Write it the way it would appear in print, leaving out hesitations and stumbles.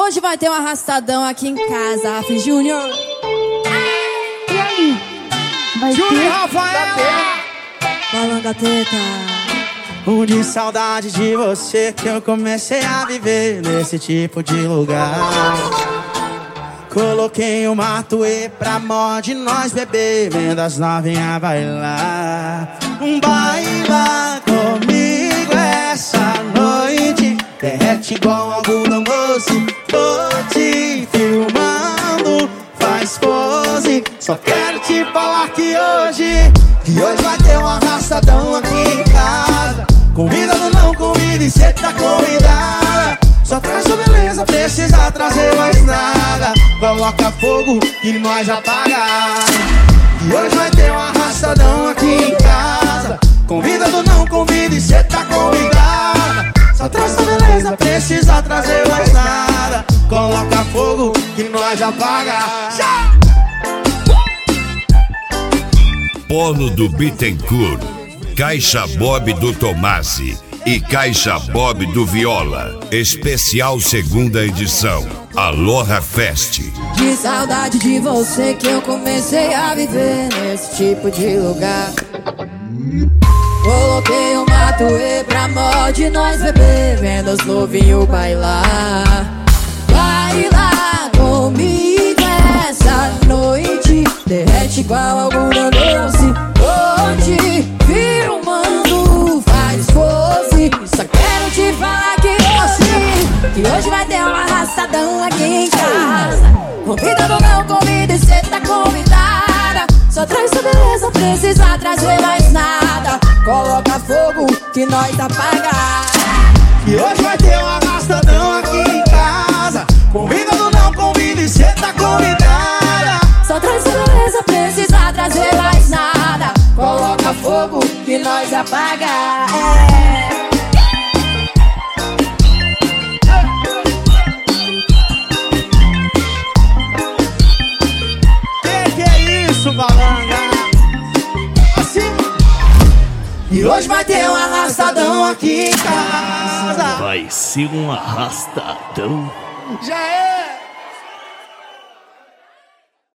Hoje vai ter um arrastadão aqui em casa, Afri Júnior. E aí? Vai Júnior ter? Rafaela! Balanga teta. De saudade de você que eu comecei a viver nesse tipo de lugar. Coloquei um matuê pra mod nós beber, vendo as novinhas bailar. Baila comigo essa noite, derrete igual algodão doce. Tô te filmando, faz pose. Só quero te falar que hoje vai ter um arrastadão aqui em casa. Convida ou não convida e cê tá convidada. Só traz sua beleza, precisa trazer mais nada. Coloca fogo que nós apaga. E hoje vai ter um arrastadão aqui em casa. Convida ou não convida e cê tá convidada. Só traz sua beleza, precisa trazer mais nada. Coloca fogo que nós apaga. Polo do Bittencourt, Caixa Bob do Tomasi e Caixa Bob do Viola. Especial segunda edição. Aloha Fest. De saudade de você que eu comecei a viver nesse tipo de lugar. Coloquei um matuê pra mod nós beber, vendo os novinhos bailar. Baila comigo essa noite, derrete igual algodão doce. Hoje filmando, faz pose. Só quero te falar que hoje vai ter um arrastadão aqui em casa. Convida ou não convida e cê tá convidada. Só traz sua beleza, precisa trazer mais nada. Coloca fogo que nós apaga. E hoje vai ter um arrastadão aqui em casa. Convida ou não convida e cê tá convidada. Só traz sua beleza, precisa trazer mais nada. Coloca fogo que nós apaga. Que é isso, balanga? Assim. E hoje vai ter um arrastadão aqui em casa. Vai ser um arrastadão. Já é.